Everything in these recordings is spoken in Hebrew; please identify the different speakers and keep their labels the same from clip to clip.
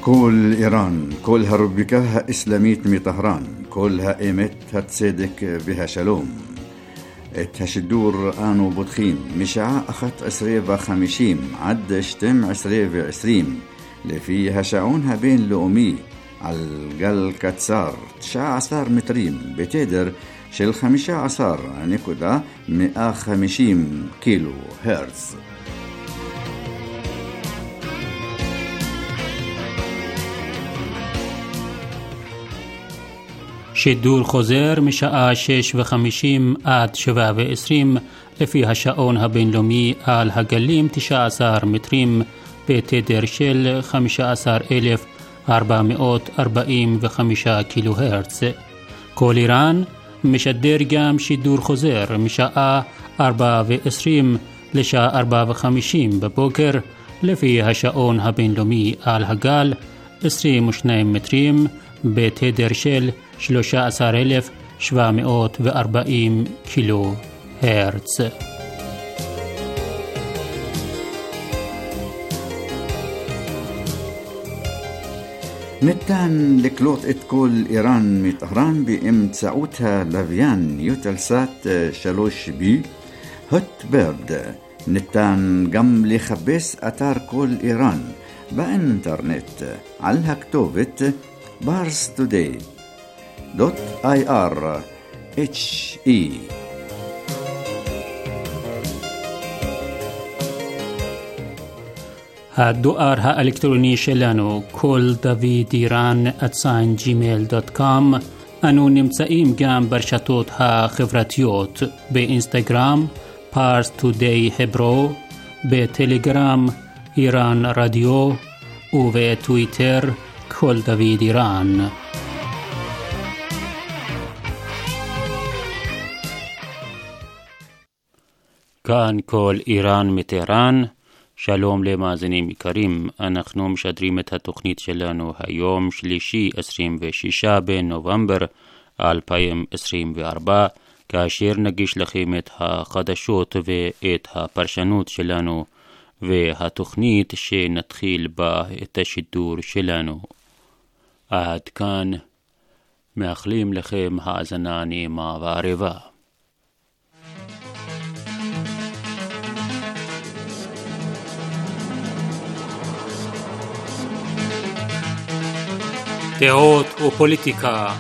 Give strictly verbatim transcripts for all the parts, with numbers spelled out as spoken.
Speaker 1: كل إيران كلها ربكها إسلاميت مي طهران كلها إيمت هتصدق بها شلوم الدور آنو بدخيم مشاع أخت عسرية وخمشيم عد شتم عسرية وعسريم لفيها شعونها بين لؤمي على الجل كتسار تشاع عصار متريم بتدر شل خمشة عصار نكودا مئة خمشيم كيلو هرتز.
Speaker 2: שידור חוזר משעה שש וחמישים עד שבע ועשרים לפי השעון הבינלאומי על הגלים תשע עשרה מטרים בתדר של חמישה עשר אלף ארבע מאות ארבעים וחמישה קילו הרץ. כל איראן משדר גם שידור חוזר משעה ארבע ועשרים לשעה ארבע וחמישים בבוקר לפי השעון הבינלאומי על הגל עשרים ושניים מטרים בתדר של שלושה עשר אלף שבע מאות וארבעים קילו הרץ.
Speaker 1: ניתן לקלוט את כל איראן מטהרן באמצעותה לוויין יוטלסאט שלוש בי הוטברד. ניתן גם לחפש אתר כל איראן באינטרנט על הכתובת פארס טודיי دوت اي ار اتش اي.
Speaker 2: הדואר האלקטרוני שלנו כל דוד איראן at gmail dot com. אנו נמצאים גם ברשתות החברתיות באינסטגרם פארס טודיי hebro, בטלגרם איראן רדיו ובטוויטר כל דוד איראן. כאן כל איראן מטהרן. שלום למאזינים יקרים, אנחנו משדרים את התוכנית שלנו היום שלישי עשרים ושישה בנובמבר אלפיים עשרים וארבע, כאשר נגיש לכם את החדשות ואת הפרשנות שלנו והתוכנית שנתחיל בה את השידור שלנו. עד כאן מאחלים לכם האזנה נעימה וערבה. דעות ופוליטיקה.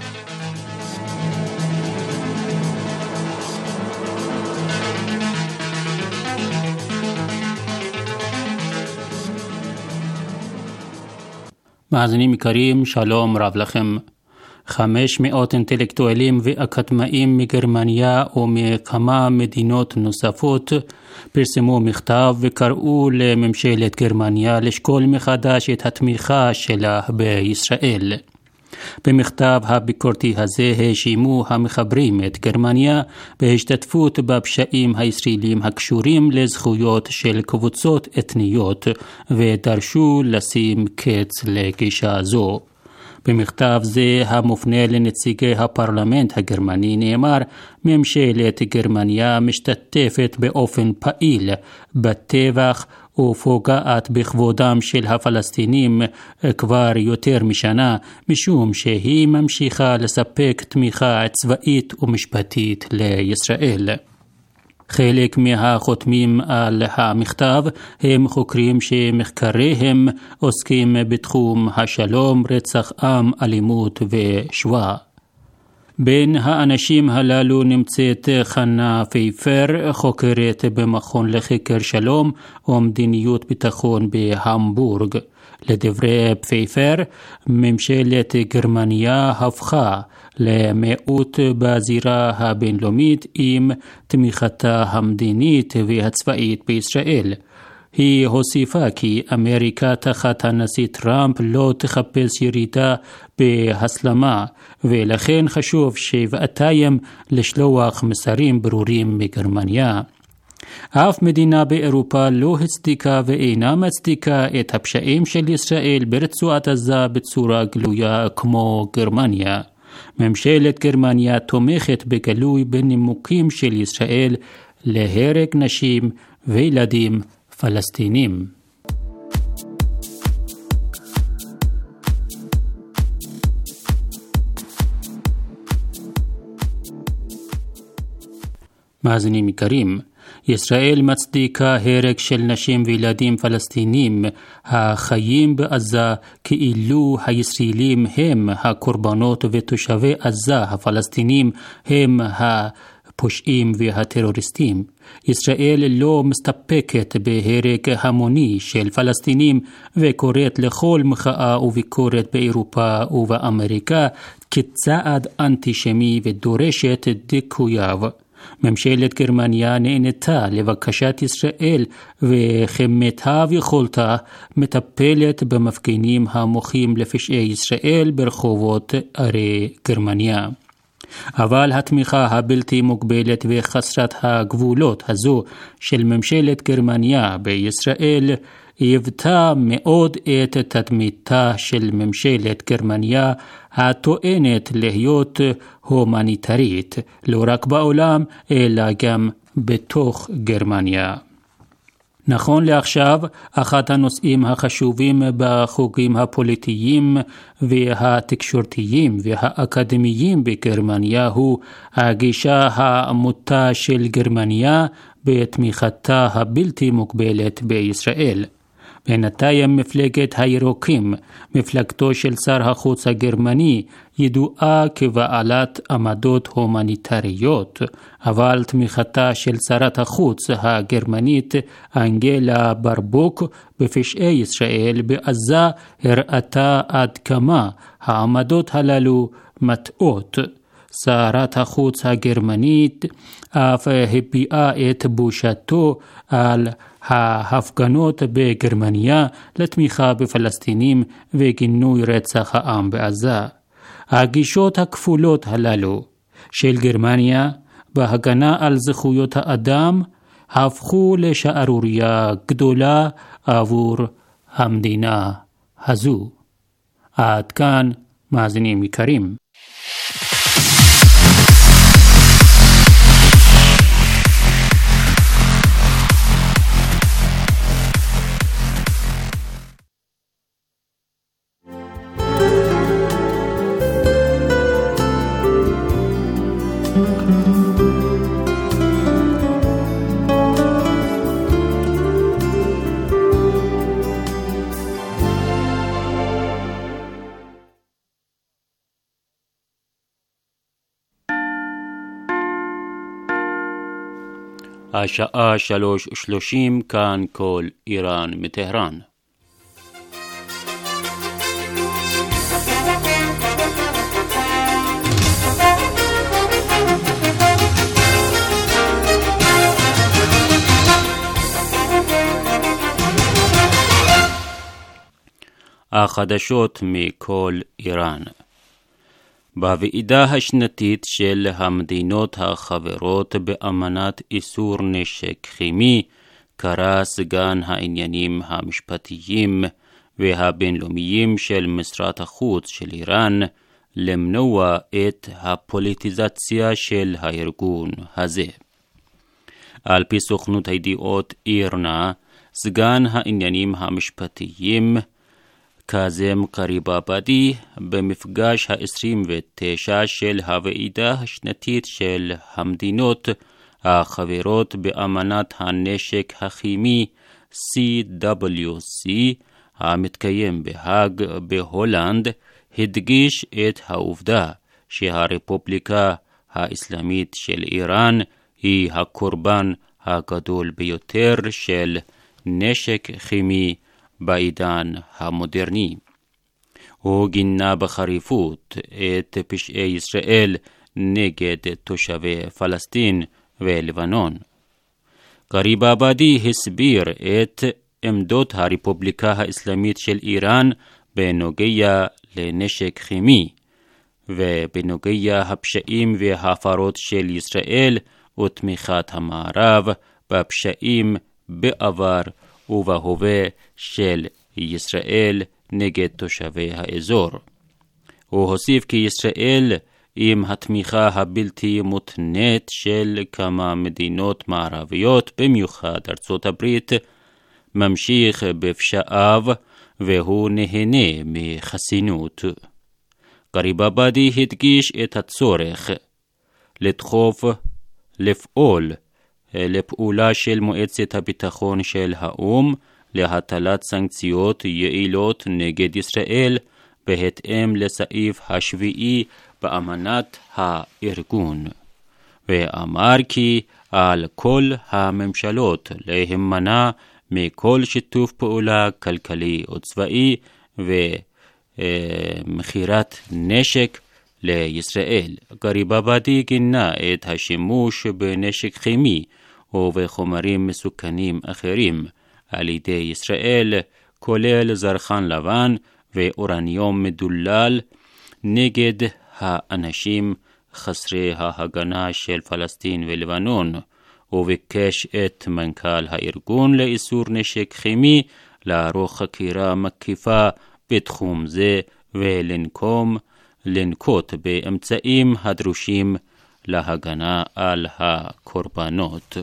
Speaker 2: מאזינים יקרים, שלום רב לכם. חמש מאות אינטלקטואלים ואקדמאים מגרמניה ומכמה מדינות נוספות פרסמו מכתב וקראו לממשלת גרמניה לשקול מחדש את התמיכה שלה בישראל. במכתב הביקורתי הזה האשימו המחברים את גרמניה בהשתתפות בפשעים הישראלים הקשורים לזכויות של קבוצות אתניות ודרשו לשים קץ לגישה זו. במכתב זה המופנה לנציגי הפרלמנט הגרמני נאמר, ממשלת גרמניה משתתפת באופן פעיל בטבח ופוגעת בכבודם של הפלסטינים כבר יותר משנה, משום שהיא ממשיכה לספק תמיכה צבאית ומשפטית לישראל. חלק מהחותמים על המכתב הם חוקרים שמחקריהם עוסקים בתחום השלום, רצח עם, אלימות ושואה. בין האנשים הללו נמצאת חנה פייפר, חוקרת במכון לחקר שלום ומדיניות ביטחון בהמבורג. לדברי פייפר, ממשלת גרמניה הפכה למיעוט בזירה הבינלאומית עם תמיכתה המדינית והצבאית בישראל. היא הוסיפה כי אמריקה תחת הנשיא טראמפ לא תחפש ירידה בהסלמה, ולכן חשוב שבעתיים לשלוח מסרים ברורים מגרמניה. אף מדינה באירופה לא הצדיקה ואינה מצדיקה את הפשעים של ישראל ברצועת עזה בצורה גלויה כמו גרמניה. ממשלת גרמניה תומכת בגלוי בנימוקים של ישראל להרג נשים וילדים פלסטינים. מאזינים יקרים, ישראל מצדיקה הרג של נשים וילדים פלסטינים החיים בעזה כאילו הישראלים הם הקורבנות ותושבי עזה הפלסטינים הם הפושעים והטרוריסטים. ישראל לא מסתפקת בהרג המוני של פלסטינים וקוראת לכל מחאה וביקורת באירופה ובאמריקה כצעד אנטישמי ודורשת דיכוייו. ממשלת גרמניה נענתה לבקשת ישראל וכמיטב יכולתה מטפלת במפגינים המוחים לפשעי ישראל ברחובות ערי גרמניה. אבל התמיכה הבלתי מוגבלת וחסרת הגבולות הזו של ממשלת גרמניה בישראל היוותה מאוד את תדמיתה של ממשלת גרמניה הטוענת להיות הומניטרית, לא רק בעולם אלא גם בתוך גרמניה. נכון לעכשיו, אחד הנושאים החשובים בחוגים הפוליטיים והתקשורתיים והאקדמיים בגרמניה הוא הגישה המוטה של גרמניה בתמיכתה הבלתי מוגבלת בישראל. בינתיים מפלגת הירוקים, מפלגתו של שר החוץ הגרמני, ידועה כבעלת עמדות הומניטריות, אבל תמיכתה של שרת החוץ הגרמנית אנגלה ברבוק בפשעי ישראל בעזה הראתה עד כמה העמדות הללו מטעות. שרת החוץ הגרמנית אף הביעה את בושתו על ההפגנות בגרמניה לתמיכה בפלסטינים וגינוי רצח העם בעזה. הגישות הכפולות הללו של גרמניה בהגנה על זכויות האדם הפכו לשערוריה גדולה עבור המדינה הזו. עד כאן מאזינים יקרים. השעה שלוש ושלושים, כאן כל איראן מטהרן. החדשות מכל איראן. בוועידה השנתית של המדינות החברות באמנת איסור נשק כימי קרא סגן העניינים המשפטיים והבינלאומיים של משרד החוץ של איראן למנוע את הפוליטיזציה של הארגון הזה. על פי סוכנות הידיעות אירנה, סגן העניינים המשפטיים קאזם קריבאבדי במפגש ה-עשרים ותשע של הוועידה השנתית של המדינות החברות באמנת הנשק הכימי סי דאבליו סי המתקיים בהאג בהולנד, הדגיש את העובדה שהרפובליקה האסלאמית של איראן היא הקורבן הגדול ביותר של נשק כימי בעידן המודרני. הוא גינה בחריפות את פשעי ישראל נגד תושבי פלסטין ולבנון. קריבאבדי הסביר את עמדות הרפובליקה האסלאמית של איראן בנוגע לנשק כימי ובנוגע הפשעים וההפרות של ישראל ותמיכת המערב בפשעים בעבר ובהווה של ישראל נגד תושבי האזור. הוא הוסיף כי ישראל עם התמיכה הבלתי מותנית של כמה מדינות מערביות, במיוחד ארצות הברית, ממשיך בפשעיו והוא נהנה מחסינות. קריבאבדי הדגיש את הצורך לדחוף לפעול לפעולה של מועצת הביטחון של האום להטלת סנקציות יעילות נגד ישראל בהתאם לסעיף השביעי באמנת הארגון, ואמר כי על כל הממשלות להימנע מכל שיתוף פעולה כלכלי או צבאי ומכירת נשק לישראל. גריבאבדי גינה את השימוש בנשק כימי ובחומרים מסוכנים אחרים על ידי ישראל, כולל זרחן לבן ואורניום מדולל, נגד האנשים חסרי ההגנה של פלסטין ולבנון, וביקש את מנכ"ל הארגון לאיסור נשק כימי לערוך חקירה מקיפה בתחום זה ולנקום לנקוט באמצעים הדרושים להגנה על הקורבנות.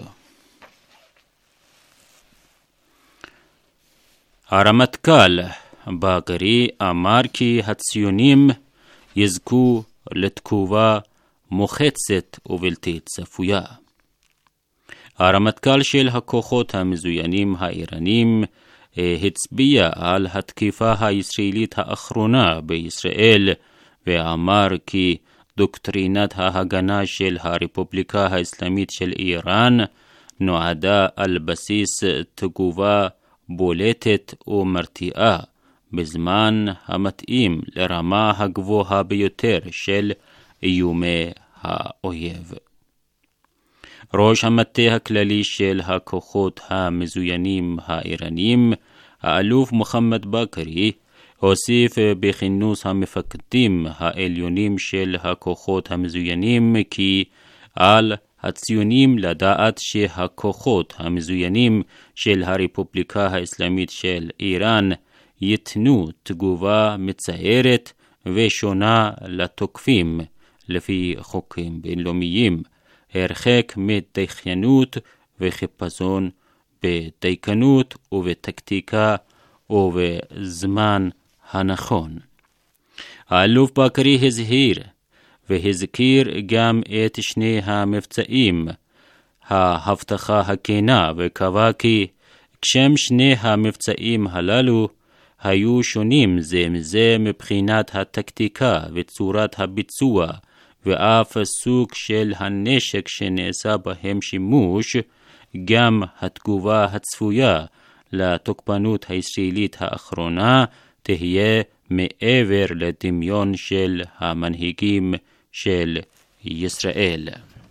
Speaker 2: הרמטכ"ל בגרי אמר כי הציונים יזכו לתגובה מוחצת ובלתי צפויה. הרמטכ"ל של הכוחות המזוינים האיראנים הצביע על התקיפה הישראלית האחרונה בישראל, ואמר כי דוקטרינת ההגנה של הרפובליקה האסלאמית של איראן נועדה על בסיס תגובה בולטת ומרתיעה בזמן המתאים לרמה הגבוהה ביותר של איומי האויב. ראש המטה הכללי של הכוחות המזוינים האיראנים, האלוף מוחמד בקרי, הוסיף בכינוס המפקדים העליונים של הכוחות המזוינים כי על הציונים לדעת שהכוחות המזוינים של הרפובליקה האסלאמית של איראן ייתנו תגובה מצערת ושונה לתוקפים לפי חוקים בינלאומיים, הרחק מדייכנות וחיפזון בדייקנות ובטקטיקה ובזמן הנכון. האלוף בקרי הזהיר והזכיר גם את שני המבצעים, ההבטחה הכנה, וקבע כי כשם שני המבצעים הללו היו שונים זה מזה מבחינת הטקטיקה וצורת הביצוע ואף סוג של הנשק שנעשה בהם שימוש, גם התגובה הצפויה לתוקפנות הישראלית האחרונה תהיה מעבר לדמיון של המנהיגים של ישראל.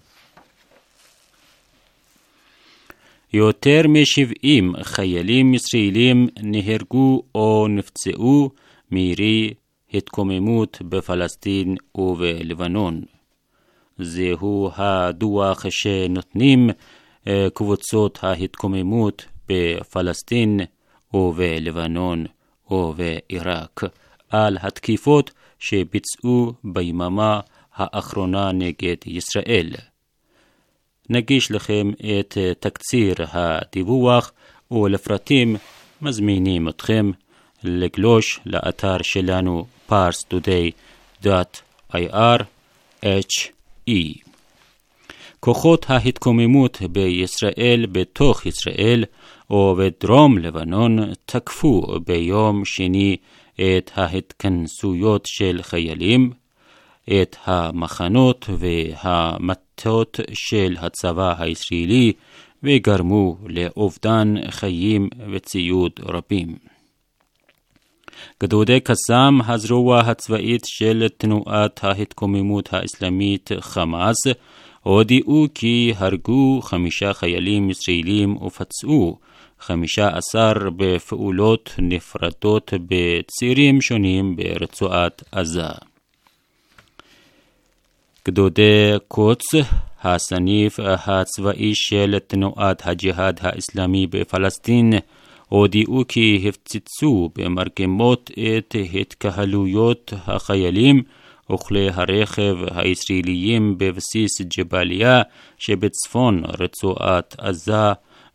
Speaker 2: יותר מ-שבעים חיילים ישראלים נהרגו או נפצעו מירי התקוממות בפלסטין ובלבנון. זהו הדוח שנותנים קבוצות ההתקוממות בפלסטין ובלבנון ובעיראק על התקיפות שביצעו ביממה האחרונה נגד ישראל. נגיש לכם את תקציר הדיווח, ולפרטים מזמינים אתכם לגלוש לאתר שלנו פארס טודיי דוט איי אר אייץ' אי. כוחות ההתקוממות בישראל בתוך ישראל ובדרום לבנון תקפו ביום שני את ההתכנסויות של חיילים, את המחנות והמטות של הצבא הישראלי, וגרמו לאובדן חיים וציוד רבים. גדודי קסאם, הזרוע הצבאית של תנועת ההתקוממות האסלאמית חמאס, הודיעו כי הרגו חמישה חיילים ישראלים ופצעו חמישה עשר בפעולות נפרדות בצירים שונים ברצועת עזה. גדודי קוץ, הסניף הצבאי של תנועת הג'יהאד האסלאמי בפלסטין, הודיעו כי הפציצו במרגמות את התקהלויות החיילים וכלי הרכב הישראליים בבסיס ג'באליה שבצפון רצועת עזה,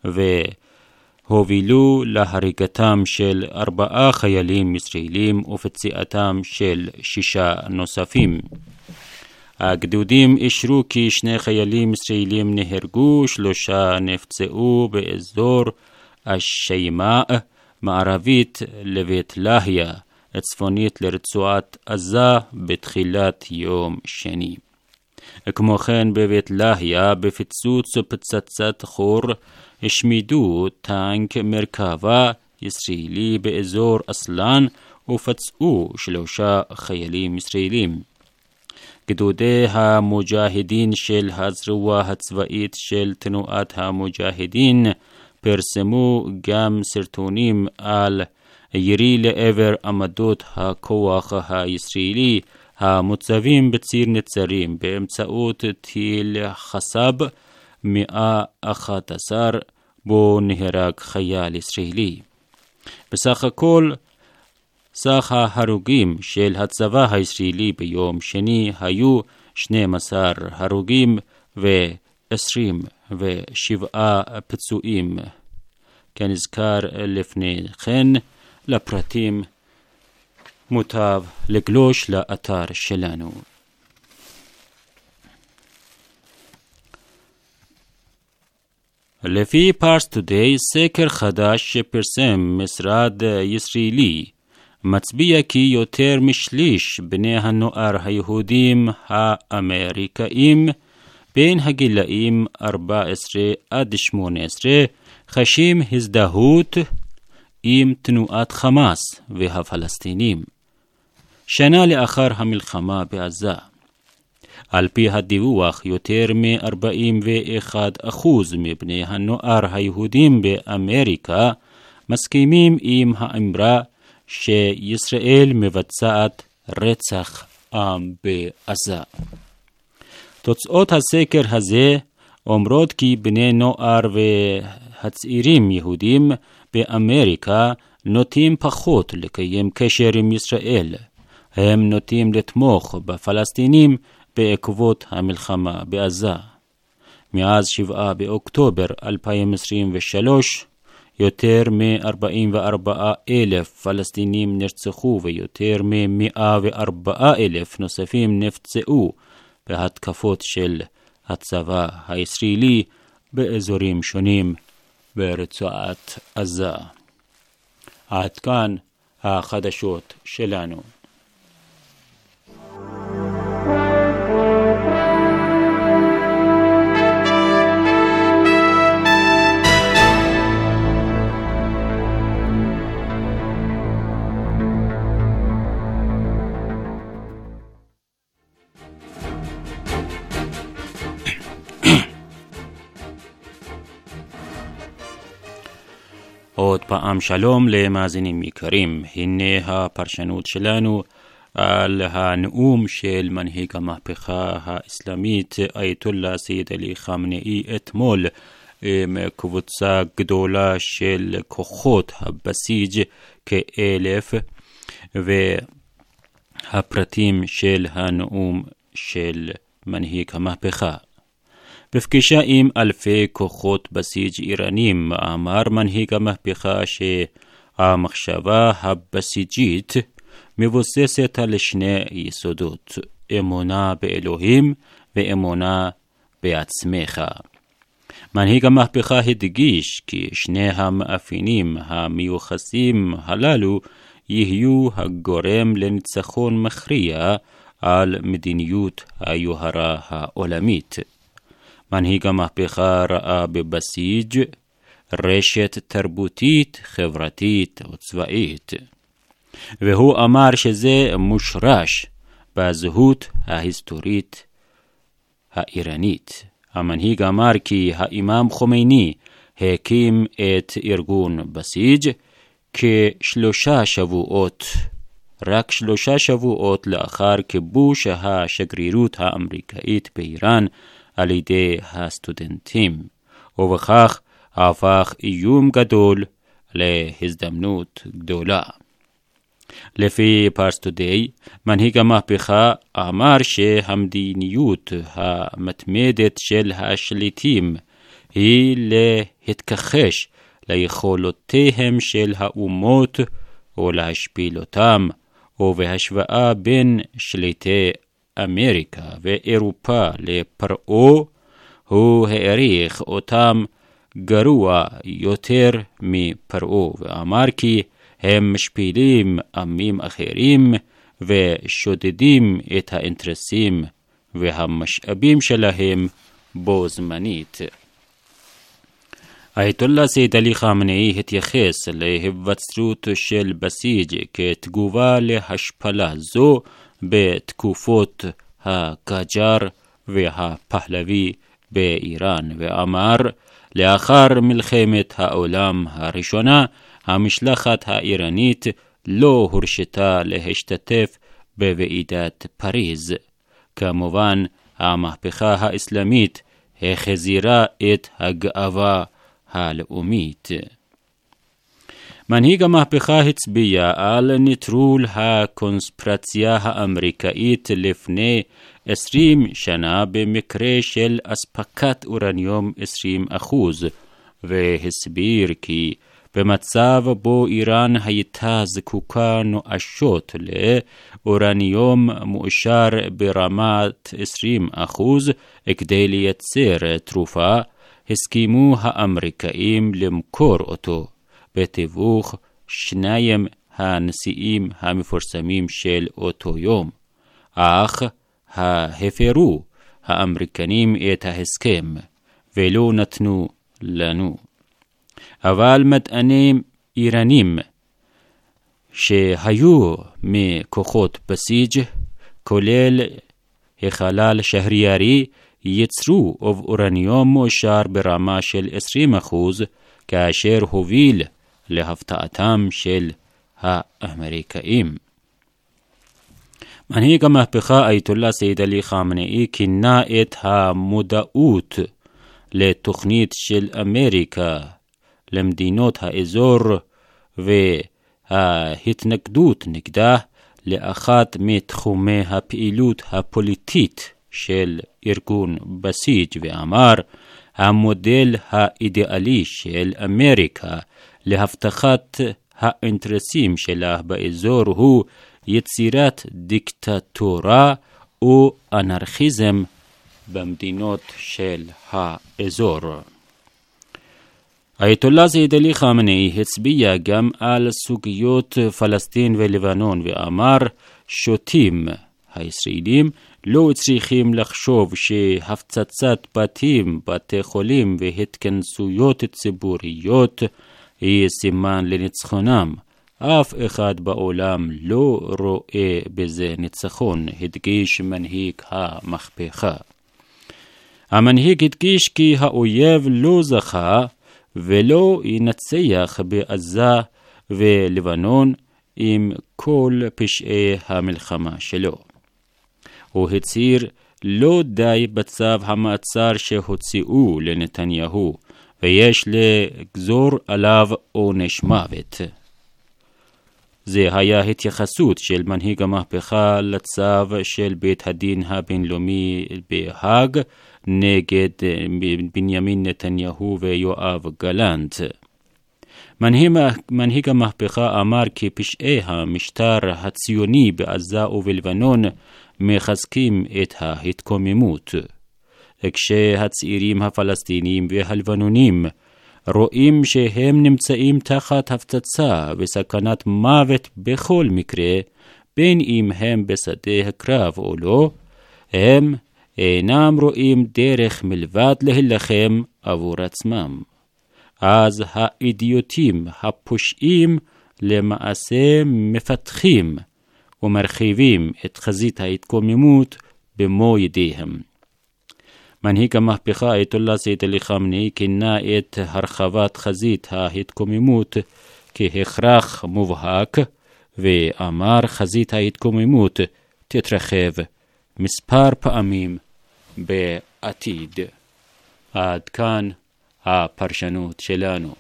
Speaker 2: והובילו להריגתם של ארבעה חיילים ישראלים ופציעתם של שישה נוספים. הגדודים אישרו כי שני חיילים ישראלים נהרגו, שלושה נפצעו באזור השיימה, מערבית לבית לחיה, צפונית לרצועת עזה בתחילת יום שני. כמו כן בבית לחיה בפיצוץ ופצצת חור השמידו טנק מרכבה ישראלי באזור אסלן ופצעו שלושה חיילים ישראלים. גדודי המוג'הדין של הזרוע הצבאית של תנועת המוג'הדין פרסמו גם סרטונים על ירי לעבר עמדות הכוח הישראלי המוצבים בציר נצרים באמצעות טיל חסב מאה ואחת עשרה בו נהרג חייל ישראלי. בסך הכל סך ההרוגים של הצבא הישראלי ביום שני היו שנים עשר הרוגים ו-עשרים ושבעה פצועים. כנזכר לפני כן, לפרטים מוטב לגלוש לאתר שלנו. לפי פארס טודיי, סקר חדש שפרסם משרד ישראלי מצביע כי יותר משליש בני הנוער היהודים האמריקאים בין הגילאים ארבע עשרה עד שמונה עשרה חשים הזדהות עם תנועת חמאס והפלסטינים שנה לאחר המלחמה בעזה. על פי הדיווח, יותר מ-ארבעים ואחד אחוז מבני הנוער היהודים באמריקה מסכימים עם האמרה שישראל מבצעת רצח עם בעזה. תוצאות הסקר הזה אומרות כי בני נוער והצעירים יהודים באמריקה נוטים פחות לקיים קשר עם ישראל. הם נוטים לתמוך בפלסטינים בעקבות המלחמה בעזה. מאז שבעה באוקטובר אלפיים עשרים ושלוש, יותר מ-ארבעים וארבעה אלף פלסטינים נרצחו ויותר מ-מאה וארבעה אלף נוספים נפצעו בהתקפות של הצבא הישראלי באזורים שונים ברצועת עזה. עד כאן החדשות שלנו. עוד פעם שלום למאזינים יקרים, הנה הפרשנות שלנו על הנאום של מנהיג המהפכה האסלאמית אייתוללה סייד עלי חמנאי אתמול עם קבוצה גדולה של כוחות הבסיג' כאלף, והפרטים של הנאום של מנהיג המהפכה. בפגישה עם אלפי כוחות בסיג' איראנים אמר מנהיג המהפכה שהמחשבה הבסיג'ית מבוססת על שני יסודות, אמונה באלוהים ואמונה בעצמך. מנהיג המהפכה הדגיש כי שני המאפיינים המיוחסים הללו יהיו הגורם לניצחון מכריע על מדיניות היוהרה העולמית. מנהיג המהפכה ראה בבסיג' רשת תרבותית, חברתית וצבאית, והוא אמר שזה מושרש בזהות ההיסטורית האיראנית. המנהיג אמר כי האימאם חומייני הקים את ארגון בסיג' כשלושה שבועות, רק שלושה שבועות לאחר כיבוש השגרירות האמריקאית באיראן על ידי הסטודנטים, ובכך הפך איום גדול להזדמנות גדולה. לפי פארס טודיי, מנהיג המהפכה אמר שהמדיניות המתמדת של השליטים היא להתכחש ליכולותיהם של האומות ולהשפיל אותם, ובהשוואה בין שליטי
Speaker 3: אמריקה ואירופה לפרעה, הוא העריך אותם גרוע יותר מפרעה, ואמר כי הם משפילים עמים אחרים ושודדים את האינטרסים והמשאבים שלהם בו זמנית. האייתוללה סייד עלי חמינאי התייחס להיווצרות של בסיג' כתגובה להשפלה זו בתקופות הקג'אר והפהלוי באיראן, ואמר, לאחר מלחמת העולם הראשונה, המשלחת האיראנית לא הורשתה להשתתף בוועידת פריז. כמובן, המהפכה האסלאמית החזירה את הגאווה הלאומית. מנהיג המהפכה הצביע על נטרול הקונספירציה האמריקאית לפני עשרים שנה במקרה של אספקת אורניום עשרים אחוז, והסביר כי במצב בו איראן הייתה זקוקה נואשות לאורניום מאושר ברמת עשרים אחוז כדי לייצר תרופה, הסכימו האמריקאים למכור אותו בתיווך שניים הנשיאים המפורסמים של אותו יום. אך הפרו האמריקנים את ההסכם ולא נתנו לנו. אבל מדענים איראנים שהיו מכוחות בסיג' כולל החלל שהריארי ייצרו אורניום מאושר ברמה של עשרים אחוז, כאשר הוביל להפתעתם של האמריקאים. מנהיג המהפכה אייתוללה סייד עלי חמינאי כינה את המודעות לתוכנית של אמריקה למדינות האזור וההתנגדות נגדה לאחת מתחומי הפעילות הפוליטית של ארגון בסיג', ואמר, המודל האידיאלי של אמריקה להבטחת האינטרסים שלה באזור הוא יצירת דיקטטורה או אנרכיזם במדינות של האזור. האייתוללה סייד עלי חמינאי הצביע גם על סוגיות פלסטין ולבנון, ואמר, שוטים הישראלים לא צריכים לחשוב שהפצצת בתים, בתי חולים והתכנסויות ציבוריות היא סימן לניצחונם. אף אחד בעולם לא רואה בזה ניצחון, הדגיש מנהיג המהפכה. המנהיג הדגיש כי האויב לא זכה ולא ינצח בעזה ולבנון עם כל פשעי המלחמה שלו. הוא הצהיר, לא די בצו המעצר שהוציאו לנתניהו, ויש לגזור עליו עונש מוות. זה היה התייחסות של מנהיג המהפכה לצו של בית הדין הבינלאומי בהאג נגד בנימין נתניהו ויואב גלנט. מנהיג, מנהיג המהפכה אמר כי פשעי המשטר הציוני בעזה ובלבנון מחזקים את ההתקוממות. כשהצעירים הפלסטינים והלבנונים רואים שהם נמצאים תחת הפצצה וסכנת מוות בכל מקרה, בין אם הם בשדה הקרב או לא, הם אינם רואים דרך מלבד להילחם עבור עצמם. אז האידיוטים הפושעים למעשה מפתחים ומרחיבים את חזית ההתקוממות במו ידיהם. מנהיג המהפכה אייתוללה סייד עלי חמינאי כינה את הרחבת חזית ההתקוממות כהכרח מובהק, ואמר חזית ההתקוממות תתרחב מספר פעמים בעתיד. עד כאן הפרשנות שלנו.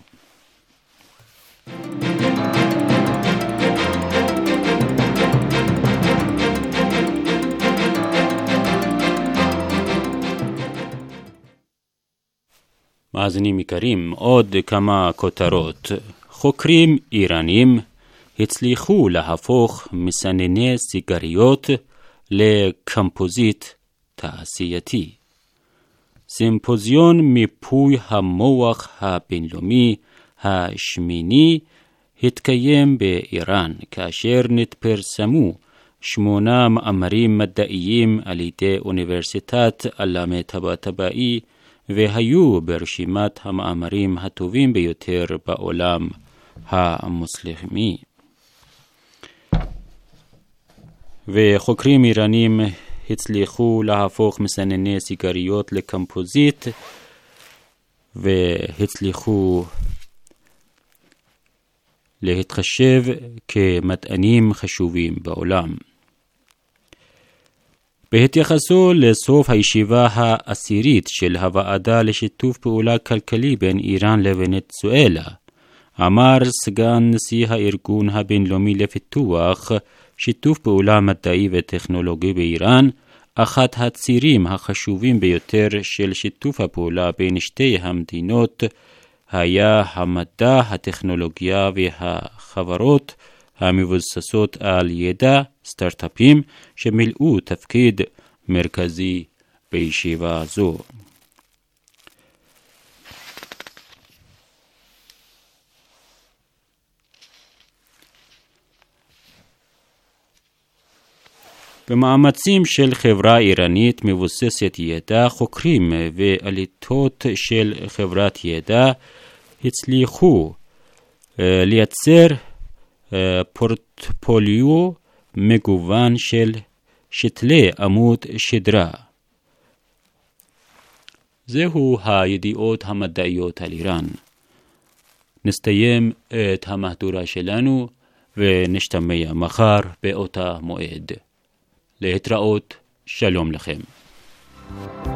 Speaker 3: מאזינים יקרים, עוד כמה כותרות. חוקרים איראנים הצליחו להפוך מסנני סיגריות לקומפוזיט תעשייתי. סימפוזיון מיפוי המוח הבינלאומי השמיני התקיים באיראן, כאשר נתפרסמו שמונה מאמרים מדעיים על ידי אוניברסיטת עלמה טבאטבאי, והיו ברשימת המאמרים הטובים ביותר בעולם המוסלמי. וחוקרים איראנים הצליחו להפוך מסנני סיגריות לקומפוזיט, והצליחו להתחשב כמדענים חשובים בעולם. בהתייחסו לסוף הישיבה העשירית של הוועדה לשיתוף פעולה כלכלי בין איראן לוונצואלה, אמר סגן נשיא הארגון הבינלאומי לפיתוח שיתוף פעולה מדעי וטכנולוגי באיראן, אחת הצירים החשובים ביותר של שיתוף הפעולה בין שתי המדינות היה המדע, הטכנולוגיה והחברות המבוססות על ידע, סטארט-אפים שמילאו תפקיד מרכזי בישיבה זו. במאמצים של חברה איראנית מבוססת ידע, חוקרים ואליטות של חברת ידע הצליחו uh, לייצר uh, פורטפוליו מגוון של שתלי עמוד שדרה. זהו הידיעות המדעיות על איראן. נסתיים את המהדורה שלנו ונשתמע מחר באותה מועד. להתראות, שלום לכם.